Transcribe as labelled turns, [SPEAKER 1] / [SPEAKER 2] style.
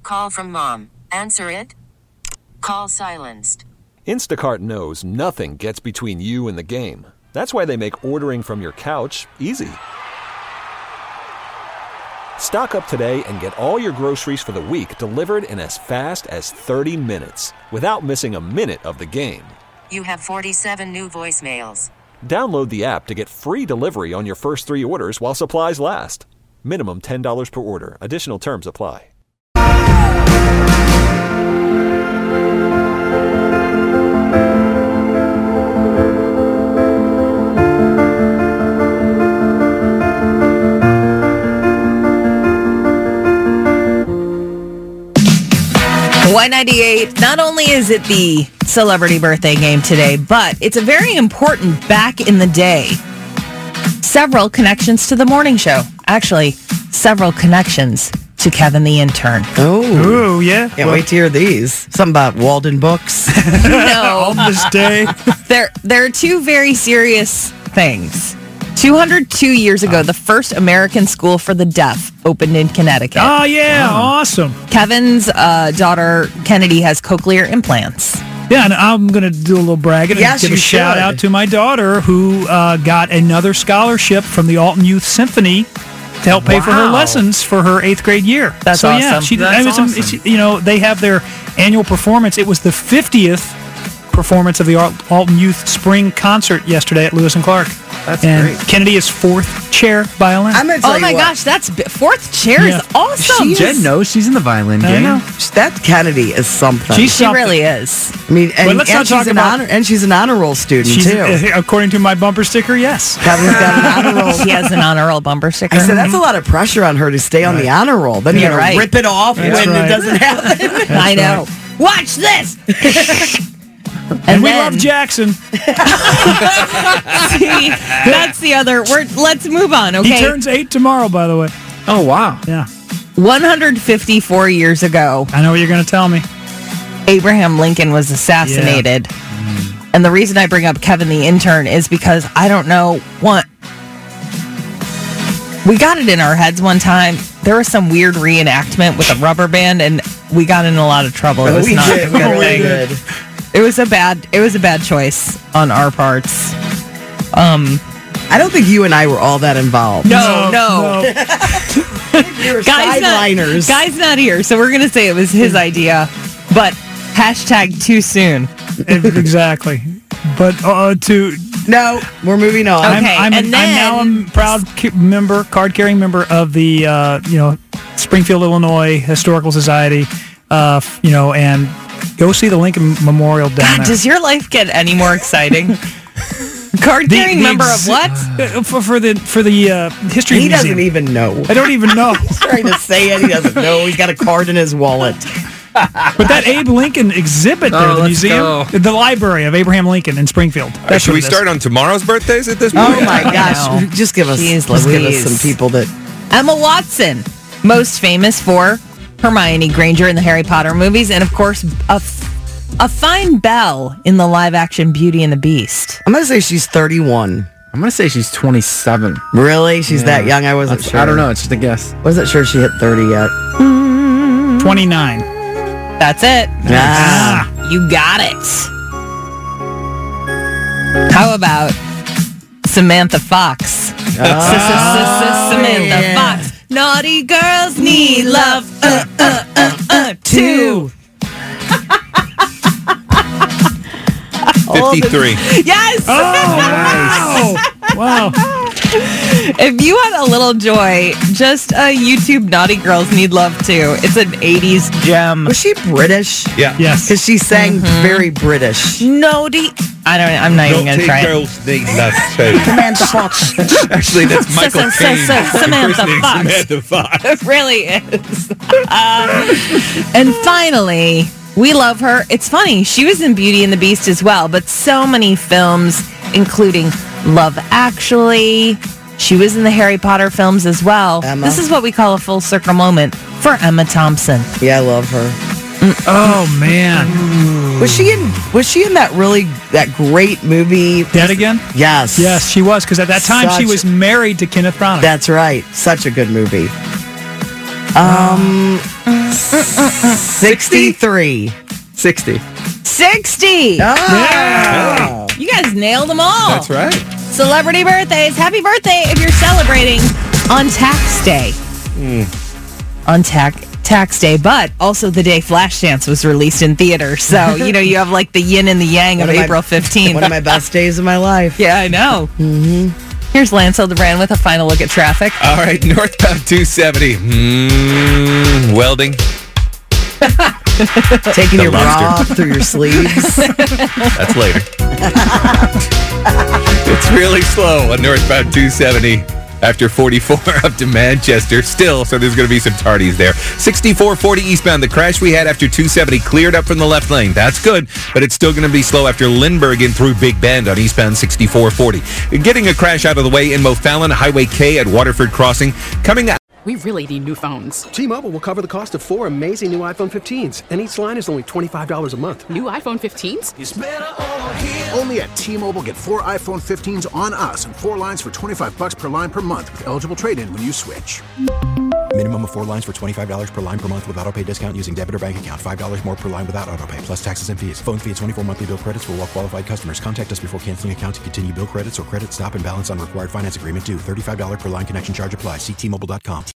[SPEAKER 1] call from mom. Answer it. Call silenced.
[SPEAKER 2] Instacart knows nothing gets between you and the game. That's why they make ordering from your couch easy. Stock up today and get all your groceries for the week delivered in as fast as 30 minutes without missing a minute of the game.
[SPEAKER 1] You have 47 new voicemails.
[SPEAKER 2] Download the app to get free delivery on your first 3 orders while supplies last. Minimum $10 per order. Additional terms apply.
[SPEAKER 3] Y98, not only is it the celebrity birthday game today, but it's a very important back in the day. Several connections to the morning show. Actually, several connections to Kevin the Intern.
[SPEAKER 4] Oh,
[SPEAKER 5] yeah.
[SPEAKER 4] Can't wait to hear these. Something about Walden Books.
[SPEAKER 3] No.
[SPEAKER 5] On this day.
[SPEAKER 3] There are two very serious things. 202 years ago, the first American school for the deaf opened in Connecticut.
[SPEAKER 5] Oh, yeah. Awesome.
[SPEAKER 3] Kevin's daughter, Kennedy, has cochlear implants.
[SPEAKER 5] Yeah, and I'm going to do a little bragging and
[SPEAKER 4] Yes,
[SPEAKER 5] give a
[SPEAKER 4] you
[SPEAKER 5] shout
[SPEAKER 4] should.
[SPEAKER 5] out to my daughter who got another scholarship from the Alton Youth Symphony to help pay for her
[SPEAKER 4] Wow.
[SPEAKER 5] lessons for her 8th grade year.
[SPEAKER 3] That's
[SPEAKER 5] so, yeah,
[SPEAKER 3] awesome.
[SPEAKER 5] they have their annual performance. It was the 50th performance of the Alton Youth Spring Concert yesterday at Lewis and Clark.
[SPEAKER 4] That's
[SPEAKER 5] and
[SPEAKER 4] great.
[SPEAKER 5] Kennedy is 4th chair violin.
[SPEAKER 4] I'm gonna tell
[SPEAKER 3] Oh
[SPEAKER 4] you
[SPEAKER 3] my
[SPEAKER 4] what,
[SPEAKER 3] gosh, that's fourth chair
[SPEAKER 5] Yeah.
[SPEAKER 3] is awesome.
[SPEAKER 6] Jen knows she's in the violin
[SPEAKER 5] I
[SPEAKER 6] game.
[SPEAKER 5] know.
[SPEAKER 4] that Kennedy is something.
[SPEAKER 5] She's
[SPEAKER 3] She
[SPEAKER 5] something.
[SPEAKER 3] really is.
[SPEAKER 4] I mean, and,
[SPEAKER 5] let's not
[SPEAKER 4] and
[SPEAKER 5] talk
[SPEAKER 4] she's an
[SPEAKER 5] about-
[SPEAKER 4] honor, and she's an honor roll student
[SPEAKER 5] She's,
[SPEAKER 4] too.
[SPEAKER 5] according to my bumper sticker, yes.
[SPEAKER 4] Kevin's got an honor roll.
[SPEAKER 3] He has an honor roll bumper sticker.
[SPEAKER 4] I said that's a lot of pressure on her to stay on the honor roll. Then
[SPEAKER 3] You're
[SPEAKER 4] you're gonna
[SPEAKER 3] right.
[SPEAKER 4] rip it off
[SPEAKER 5] That's
[SPEAKER 4] when
[SPEAKER 5] right.
[SPEAKER 4] it doesn't happen.
[SPEAKER 3] I know. Watch this.
[SPEAKER 5] And we
[SPEAKER 3] then-
[SPEAKER 5] love Jackson.
[SPEAKER 3] See, that's the other. Let's move on,
[SPEAKER 5] He
[SPEAKER 3] okay?
[SPEAKER 5] turns 8 tomorrow, by the way.
[SPEAKER 6] Oh, wow.
[SPEAKER 5] Yeah.
[SPEAKER 3] 154 years ago,
[SPEAKER 5] I know what you're going to tell me.
[SPEAKER 3] Abraham Lincoln was assassinated. And the reason I bring up Kevin the Intern is because I don't know what. We got it in our heads one time. There was some weird reenactment with a rubber band, and we got in a lot of trouble. It was
[SPEAKER 4] we
[SPEAKER 3] not
[SPEAKER 4] did. We
[SPEAKER 3] cool.
[SPEAKER 4] really did.
[SPEAKER 3] It was a bad choice on our parts.
[SPEAKER 4] I don't think you and I were all that involved.
[SPEAKER 3] No.
[SPEAKER 4] You were
[SPEAKER 3] Guy's not here, so we're gonna say it was his idea. But hashtag too soon.
[SPEAKER 5] Exactly. But
[SPEAKER 4] No, we're moving on.
[SPEAKER 3] Okay.
[SPEAKER 5] I'm
[SPEAKER 3] and
[SPEAKER 5] now
[SPEAKER 3] then-
[SPEAKER 5] a proud card-carrying member of the Springfield, Illinois Historical Society. And go see the Lincoln Memorial down
[SPEAKER 3] God,
[SPEAKER 5] there.
[SPEAKER 3] does your life get any more exciting? Card-carrying member of what?
[SPEAKER 5] For the history
[SPEAKER 4] He
[SPEAKER 5] museum.
[SPEAKER 4] doesn't even know.
[SPEAKER 5] I don't even know.
[SPEAKER 4] He's trying to say it. He doesn't know. He's got a card in his wallet.
[SPEAKER 5] But that Abe Lincoln exhibit there, the
[SPEAKER 6] let's
[SPEAKER 5] museum,
[SPEAKER 6] go.
[SPEAKER 5] the library of Abraham Lincoln in Springfield. That's
[SPEAKER 7] Should
[SPEAKER 5] what
[SPEAKER 7] we
[SPEAKER 5] it is.
[SPEAKER 7] start on tomorrow's birthdays at this point?
[SPEAKER 4] Oh my gosh!
[SPEAKER 3] know.
[SPEAKER 4] Just give us,
[SPEAKER 3] Jeez
[SPEAKER 4] let's give us
[SPEAKER 3] Louise.
[SPEAKER 4] some people that.
[SPEAKER 3] Emma Watson, most famous for Hermione Granger in the Harry Potter movies, and of course, a fine belle in the live-action Beauty and the Beast.
[SPEAKER 4] I'm gonna say she's 31.
[SPEAKER 6] I'm going to say she's 27.
[SPEAKER 4] Really? She's that young? I wasn't sure.
[SPEAKER 6] I don't know. It's just a guess.
[SPEAKER 4] Wasn't sure she hit 30 yet.
[SPEAKER 5] 29.
[SPEAKER 3] That's it.
[SPEAKER 4] Ah.
[SPEAKER 3] You got it. How about Samantha Fox? Samantha Fox. Naughty girls need love. Too.
[SPEAKER 7] 53.
[SPEAKER 3] Yes.
[SPEAKER 5] Wow.
[SPEAKER 3] If you had a little joy, just YouTube Naughty Girls Need Love Too. It's an 80s gem.
[SPEAKER 4] Was she British?
[SPEAKER 7] Yeah.
[SPEAKER 5] Yes.
[SPEAKER 4] Because she sang very British.
[SPEAKER 3] Naughty. I'm not even going to try it.
[SPEAKER 7] girls need love too.
[SPEAKER 4] Samantha Fox.
[SPEAKER 7] Actually, that's Michael Caine.
[SPEAKER 3] Samantha
[SPEAKER 7] impersonating
[SPEAKER 3] Fox.
[SPEAKER 7] Samantha Fox.
[SPEAKER 3] It really is. And finally, we love her. It's funny, she was in Beauty and the Beast as well, but so many films, including Love Actually. She was in the Harry Potter films as well.
[SPEAKER 4] Emma.
[SPEAKER 3] This is what we call a full circle moment for Emma Thompson.
[SPEAKER 4] Yeah, I love her.
[SPEAKER 5] Oh, man.
[SPEAKER 4] Was she in that great movie?
[SPEAKER 5] Dead Again?
[SPEAKER 4] Yes.
[SPEAKER 5] Yes, she was, because at that time she was married to Kenneth Branagh.
[SPEAKER 4] That's right. Such a good movie. 63.
[SPEAKER 6] 60.
[SPEAKER 3] 60.
[SPEAKER 4] Oh.
[SPEAKER 3] You guys nailed them all.
[SPEAKER 7] That's right.
[SPEAKER 3] Celebrity birthdays. Happy birthday if you're celebrating on tax day. On tax day, but also the day Flashdance was released in theaters. So, you have like the yin and the yang of April 15th.
[SPEAKER 4] One of my best days of my life.
[SPEAKER 3] Yeah, I know. Mm-hmm. Here's Lance Hildebrand with a final look at traffic.
[SPEAKER 7] All right, northbound 270. Welding.
[SPEAKER 4] Taking
[SPEAKER 7] The
[SPEAKER 4] your bra
[SPEAKER 7] lobster.
[SPEAKER 4] off through your sleeves.
[SPEAKER 7] That's later. It's really slow on northbound 270 after 44 up to Manchester. Still, so there's going to be some tardies there. 6440 eastbound. The crash we had after 270 cleared up from the left lane. That's good, but it's still going to be slow after Lindbergh and through Big Bend on eastbound 6440. Getting a crash out of the way in O'Fallon, Highway K at Waterford Crossing. Coming out.
[SPEAKER 8] We really need new phones.
[SPEAKER 9] T-Mobile will cover the cost of 4 amazing new iPhone 15s, and each line is only $25 a month.
[SPEAKER 8] New iPhone 15s?
[SPEAKER 10] Only at T-Mobile, get 4 iPhone 15s on us and 4 lines for $25 per line per month with eligible trade-in when you switch.
[SPEAKER 11] Minimum of 4 lines for $25 per line per month with autopay discount using debit or bank account. $5 more per line without autopay, plus taxes and fees. Phone fee at 24 monthly bill credits for well-qualified customers. Contact us before canceling account to continue bill credits or credit stop and balance on required finance agreement due. $35 per line connection charge applies. See T-Mobile.com.